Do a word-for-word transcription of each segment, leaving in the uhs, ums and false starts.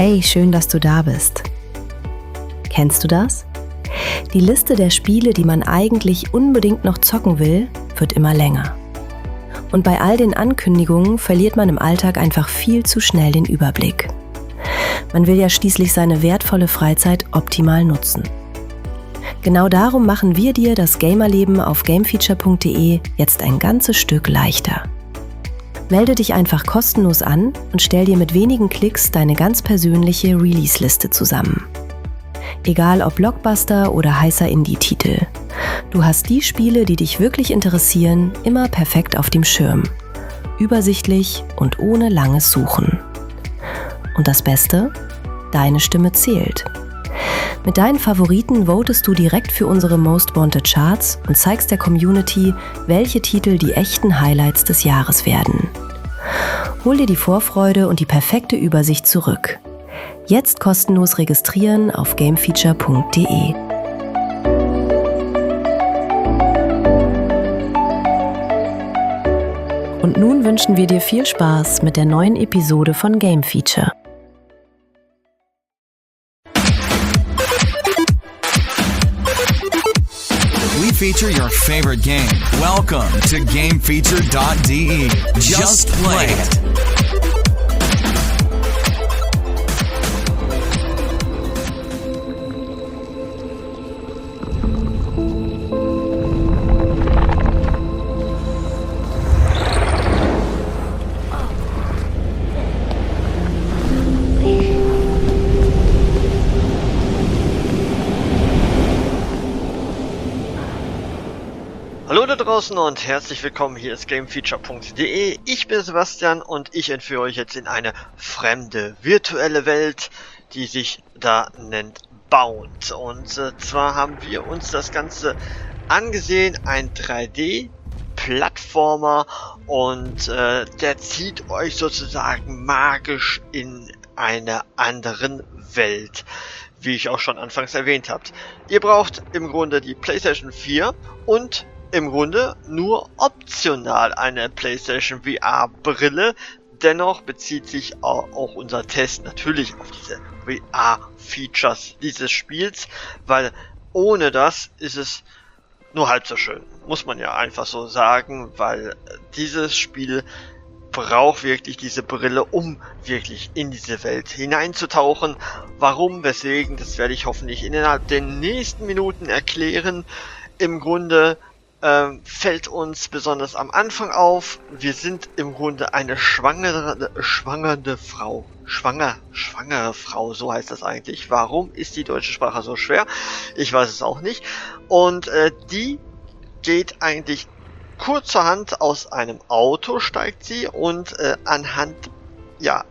Hey, schön, dass du da bist. Kennst du das? Die Liste der Spiele, die man eigentlich unbedingt noch zocken will, wird immer länger. Und bei all den Ankündigungen verliert man im Alltag einfach viel zu schnell den Überblick. Man will ja schließlich seine wertvolle Freizeit optimal nutzen. Genau darum machen wir dir das Gamerleben auf gamefeature punkt de jetzt ein ganzes Stück leichter. Melde dich einfach kostenlos an und stell dir mit wenigen Klicks deine ganz persönliche Release-Liste zusammen. Egal ob Blockbuster oder heißer Indie-Titel. Du hast die Spiele, die dich wirklich interessieren, immer perfekt auf dem Schirm. Übersichtlich und ohne langes Suchen. Und das Beste? Deine Stimme zählt. Mit deinen Favoriten votest du direkt für unsere Most Wanted Charts und zeigst der Community, welche Titel die echten Highlights des Jahres werden. Hol dir die Vorfreude und die perfekte Übersicht zurück. Jetzt kostenlos registrieren auf gamefeature punkt de. Und nun wünschen wir dir viel Spaß mit der neuen Episode von Game Feature. We feature your favorite game. Welcome to gamefeature dot de. Just play it. Hallo da draußen und herzlich willkommen, hier ist gamefeature punkt de. Ich bin Sebastian und ich entführe euch jetzt in eine fremde virtuelle Welt, die sich da nennt Bound. Und äh, zwar haben wir uns das Ganze angesehen, ein drei D-Plattformer, und äh, der zieht euch sozusagen magisch in einer anderen Welt, wie ich auch schon anfangs erwähnt habt. Ihr braucht im Grunde die PlayStation vier und im Grunde nur optional eine PlayStation V R-Brille. Dennoch bezieht sich auch unser Test natürlich auf diese V R-Features dieses Spiels, weil ohne das ist es nur halb so schön. Muss man ja einfach so sagen, weil dieses Spiel braucht wirklich diese Brille, um wirklich in diese Welt hineinzutauchen. Warum, weswegen, das werde ich hoffentlich innerhalb der nächsten Minuten erklären. Im Grunde Ähm, fällt uns besonders am Anfang auf, wir sind im Grunde eine schwangere, schwangere Frau. Schwanger, schwangere Frau, so heißt das eigentlich. Warum ist die deutsche Sprache so schwer? Ich weiß es auch nicht. Und äh, die geht eigentlich kurzerhand aus einem Auto, steigt sie und äh, anhand, ja,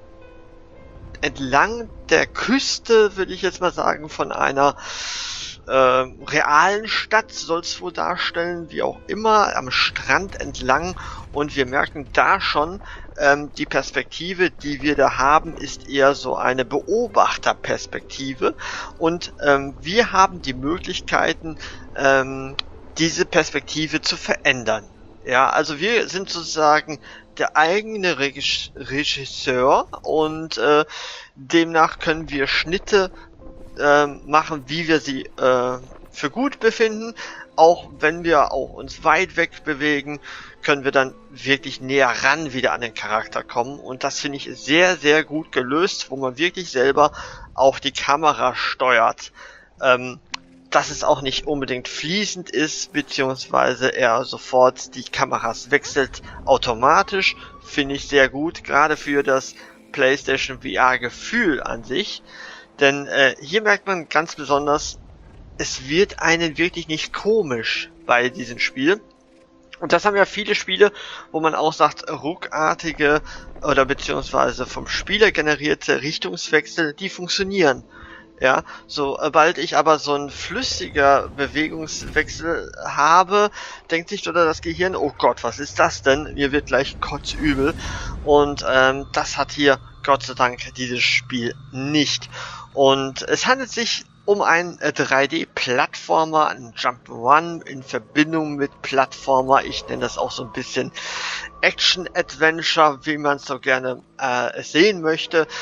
entlang der Küste, würde ich jetzt mal sagen, von einer Äh, realen Stadt soll es wohl darstellen, wie auch immer, am Strand entlang, und wir merken da schon, ähm, die Perspektive, die wir da haben, ist eher so eine Beobachterperspektive, und ähm, wir haben die Möglichkeiten, ähm, diese Perspektive zu verändern. Ja, also wir sind sozusagen der eigene Regis- Regisseur, und äh, demnach können wir Schnitte Äh, machen, wie wir sie äh, für gut befinden. Auch wenn wir auch uns weit weg bewegen, können wir dann wirklich näher ran wieder an den Charakter kommen, und das finde ich sehr, sehr gut gelöst, wo man wirklich selber auch die Kamera steuert. Ähm, dass es auch nicht unbedingt fließend ist, beziehungsweise er sofort die Kameras wechselt automatisch, finde ich sehr gut, gerade für das PlayStation V R-Gefühl an sich. Denn äh, hier merkt man ganz besonders, es wird einen wirklich nicht komisch bei diesem Spiel. Und das haben ja viele Spiele, wo man auch sagt, ruckartige oder beziehungsweise vom Spieler generierte Richtungswechsel, die funktionieren. Ja, sobald ich aber so ein flüssiger Bewegungswechsel habe, denkt sich oder das Gehirn, oh Gott, was ist das denn? Mir wird gleich kotzübel. Und ähm, das hat hier Gott sei Dank dieses Spiel nicht. Und es handelt sich um einen äh, drei D-Plattformer, einen Jump'n'Run in Verbindung mit Plattformer. Ich nenne das auch so ein bisschen Action-Adventure, wie man es so gerne äh, sehen möchte.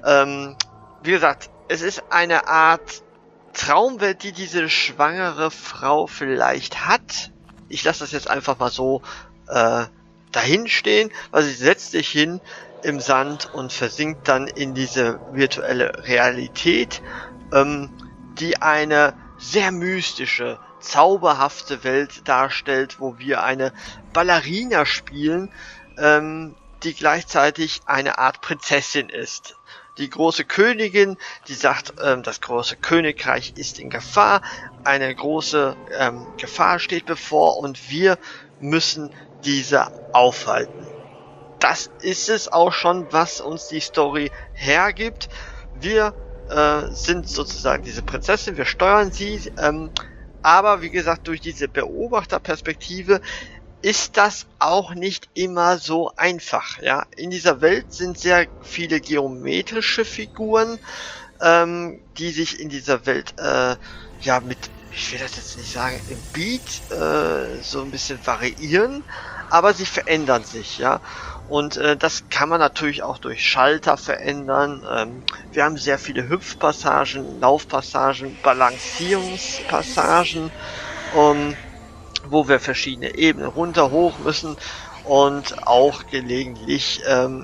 Ähm, wie gesagt, es ist eine Art Traumwelt, die diese schwangere Frau vielleicht hat. Ich lasse das jetzt einfach mal so äh, dahin stehen, weil sie setzt sich hin im Sand und versinkt dann in diese virtuelle Realität, ähm, die eine sehr mystische, zauberhafte Welt darstellt, wo wir eine Ballerina spielen, ähm, die gleichzeitig eine Art Prinzessin ist. Die große Königin, die sagt, ähm, das große Königreich ist in Gefahr, eine große ähm, Gefahr steht bevor und wir müssen diese aufhalten. Das ist es auch schon, was uns die Story hergibt. Wir äh, sind sozusagen diese Prinzessin, wir steuern sie, ähm, aber wie gesagt, durch diese Beobachterperspektive ist das auch nicht immer so einfach. Ja, in dieser Welt sind sehr viele geometrische Figuren, ähm, die sich in dieser Welt äh, ja mit, ich will das jetzt nicht sagen, im Beat äh, so ein bisschen variieren, aber sie verändern sich, ja. Und äh, das kann man natürlich auch durch Schalter verändern. Ähm, wir haben sehr viele Hüpfpassagen, Laufpassagen, Balancierungspassagen, um wo wir verschiedene Ebenen runter, hoch müssen und auch gelegentlich ähm,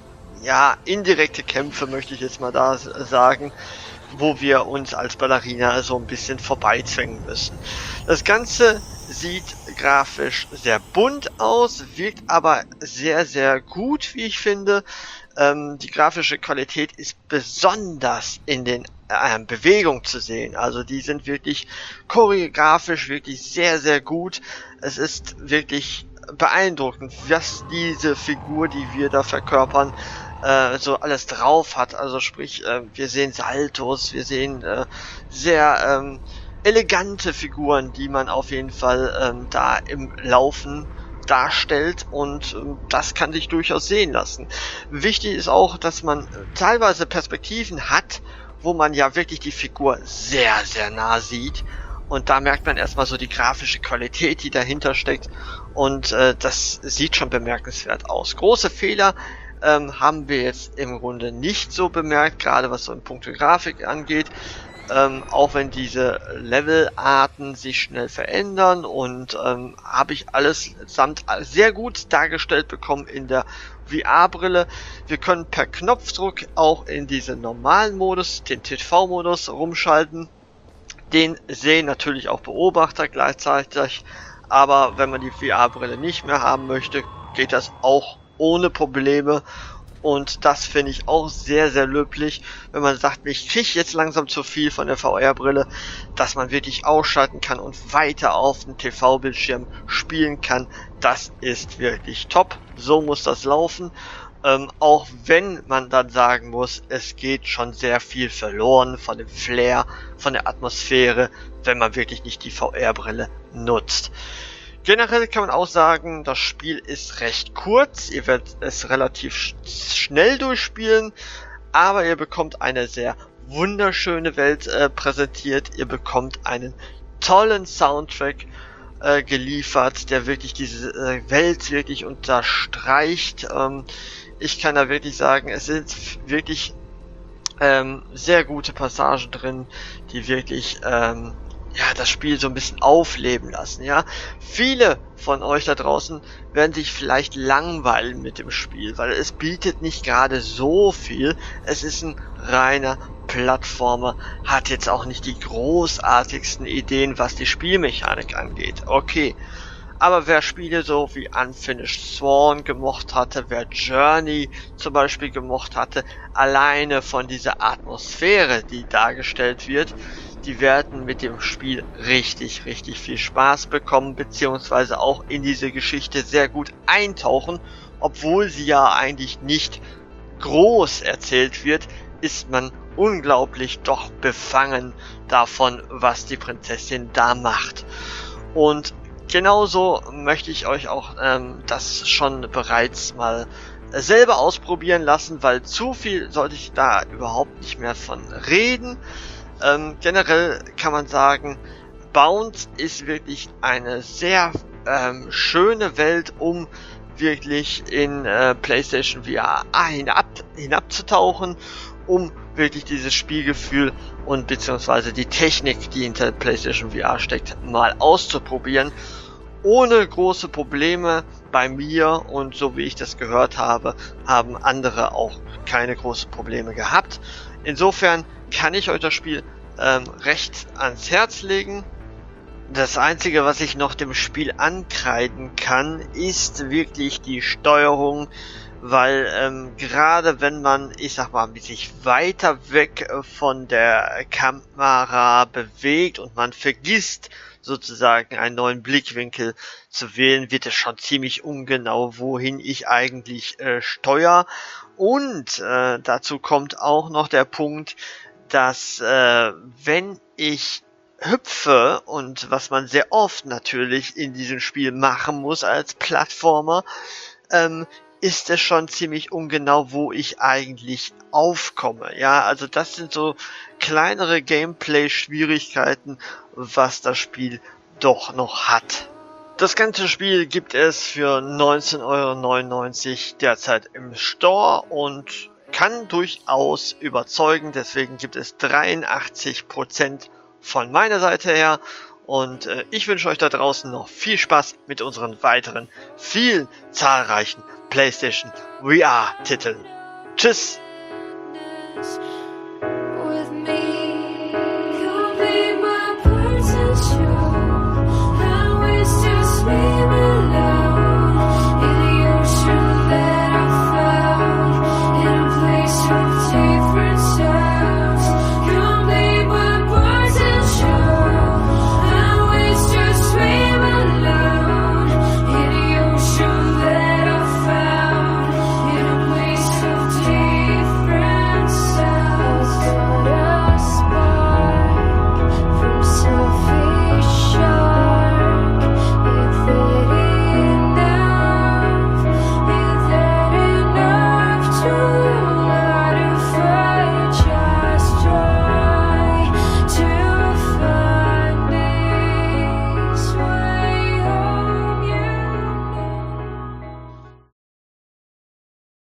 ja indirekte Kämpfe, möchte ich jetzt mal da sagen, wo wir uns als Ballerina so ein bisschen vorbeizwängen müssen. Das Ganze sieht grafisch sehr bunt aus, wirkt aber sehr, sehr gut, wie ich finde. Ähm, die grafische Qualität ist besonders in den äh, Bewegungen zu sehen. Also die sind wirklich choreografisch wirklich sehr, sehr gut. Es ist wirklich beeindruckend, was diese Figur, die wir da verkörpern, äh, so alles drauf hat. Also sprich, äh, wir sehen Saltos, wir sehen äh, sehr ähm, elegante Figuren, die man auf jeden Fall ähm, da im Laufen darstellt und ähm, das kann sich durchaus sehen lassen. Wichtig ist auch, dass man teilweise Perspektiven hat, wo man ja wirklich die Figur sehr, sehr nah sieht und da merkt man erstmal so die grafische Qualität, die dahinter steckt und äh, das sieht schon bemerkenswert aus. Große Fehler ähm, haben wir jetzt im Grunde nicht so bemerkt, gerade was so in puncto Grafik angeht. Ähm, auch wenn diese Levelarten sich schnell verändern und ähm, habe ich alles samt sehr gut dargestellt bekommen in der V R-Brille. Wir können per Knopfdruck auch in diesen normalen Modus, den T V-Modus rumschalten. Den sehen natürlich auch Beobachter gleichzeitig, aber wenn man die V R-Brille nicht mehr haben möchte, geht das auch ohne Probleme. Und das finde ich auch sehr, sehr löblich, wenn man sagt, ich kriege jetzt langsam zu viel von der V R-Brille, dass man wirklich ausschalten kann und weiter auf dem T V-Bildschirm spielen kann. Das ist wirklich top. So muss das laufen. Ähm, auch wenn man dann sagen muss, es geht schon sehr viel verloren von dem Flair, von der Atmosphäre, wenn man wirklich nicht die V R-Brille nutzt. Generell kann man auch sagen, das Spiel ist recht kurz, ihr werdet es relativ sch schnell durchspielen, aber ihr bekommt eine sehr wunderschöne Welt äh, präsentiert, ihr bekommt einen tollen Soundtrack äh, geliefert, der wirklich diese äh, Welt wirklich unterstreicht. Ähm, ich kann da wirklich sagen, es sind wirklich ähm, sehr gute Passagen drin, die wirklich ähm, ja, das Spiel so ein bisschen aufleben lassen, ja. Viele von euch da draußen werden sich vielleicht langweilen mit dem Spiel, weil es bietet nicht gerade so viel. Es ist ein reiner Plattformer, hat jetzt auch nicht die großartigsten Ideen, was die Spielmechanik angeht. Okay. Aber wer Spiele so wie Unfinished Swan gemocht hatte, wer Journey zum Beispiel gemocht hatte, alleine von dieser Atmosphäre, die dargestellt wird, die werden mit dem Spiel richtig, richtig viel Spaß bekommen, beziehungsweise auch in diese Geschichte sehr gut eintauchen, obwohl sie ja eigentlich nicht groß erzählt wird, ist man unglaublich doch befangen davon, was die Prinzessin da macht. Und genauso möchte ich euch auch ähm, das schon bereits mal selber ausprobieren lassen, weil zu viel sollte ich da überhaupt nicht mehr von reden. Ähm, generell kann man sagen, Bound ist wirklich eine sehr ähm, schöne Welt, um wirklich in äh, PlayStation V R hinab, hinabzutauchen um wirklich dieses Spielgefühl und beziehungsweise die Technik, die hinter PlayStation V R steckt, mal auszuprobieren. Ohne große Probleme bei mir, und so wie ich das gehört habe, haben andere auch keine großen Probleme gehabt. Insofern kann ich euch das Spiel ähm, recht ans Herz legen. Das Einzige, was ich noch dem Spiel ankreiden kann, ist wirklich die Steuerung, weil ähm, gerade wenn man, ich sag mal, sich weiter weg von der Kamera bewegt und man vergisst sozusagen einen neuen Blickwinkel zu wählen, wird es schon ziemlich ungenau, wohin ich eigentlich äh, steuere. Und äh, dazu kommt auch noch der Punkt, dass äh, wenn ich hüpfe, und was man sehr oft natürlich in diesem Spiel machen muss als Plattformer, ähm, ist es schon ziemlich ungenau, wo ich eigentlich aufkomme. Ja, also das sind so kleinere Gameplay-Schwierigkeiten, was das Spiel doch noch hat. Das ganze Spiel gibt es für neunzehn Euro neunundneunzig derzeit im Store und kann durchaus überzeugen. Deswegen gibt es dreiundachtzig Prozent von meiner Seite her. Und äh, ich wünsche euch da draußen noch viel Spaß mit unseren weiteren, vielen zahlreichen PlayStation V R-Titeln. Tschüss!